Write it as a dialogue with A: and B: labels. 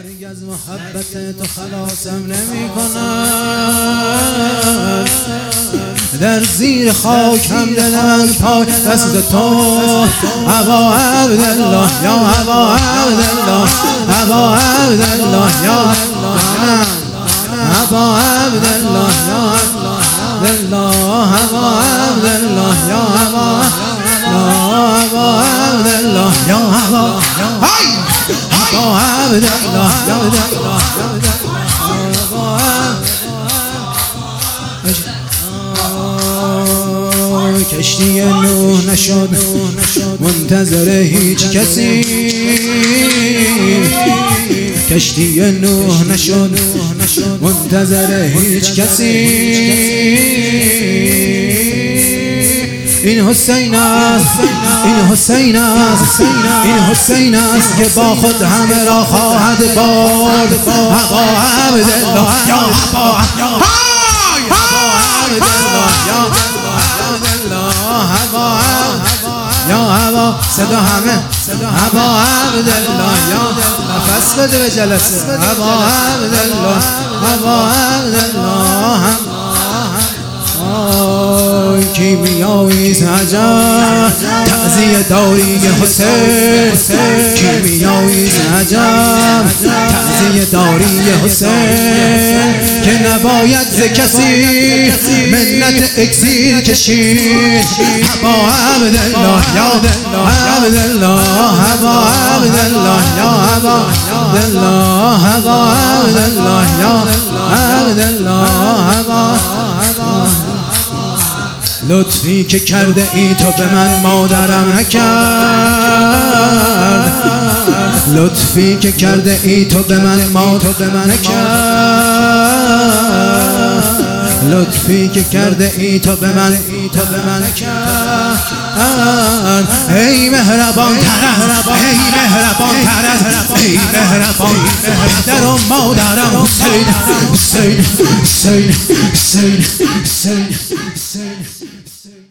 A: از محبت تو خلاصم نمی کنم، در زیر خاک هم دلم پای دست تو. ابا عبدالله یا ابا عبدالله، ابا عبدالله یا ابا عبدالله یا عبدالله، ابا عبدالله یا ابا عبدالله یا ابا عبدالله یا کشتی نوح نشد منتظر هیچ کسی، کشتی نوح نشد منتظر هیچ کسی. این حسین است، این حسین است، این حسین است که با خود همه را خواهد برد. ابا عبدالله یا ابا یا ابا صدا همه ابا عبدالله یا نفس بده به جلسه. ابا عبدالله ابا عبدالله کیمیاییست عجب تعزیه داری حسین، کیمیاییست عجب تعزیه داری حسین که نباید ز کسی منت اکسیر کشید. ابا عبدالله یا عبدالله، ابا عبدالله یا عبدالله، ابا عبدالله یا عبدالله، ابا لطفی که کرده ای تو به من مادرم نکرد، لطفی که کرده ای تو به من مادرم نکرد، لطفی که کرده ای تو به من نکرد. ای مهربان طرف، ای مهربان طرف، ای مهربان پدر و مادرم حسین، حسین، حسین، حسین، حسین، حسین.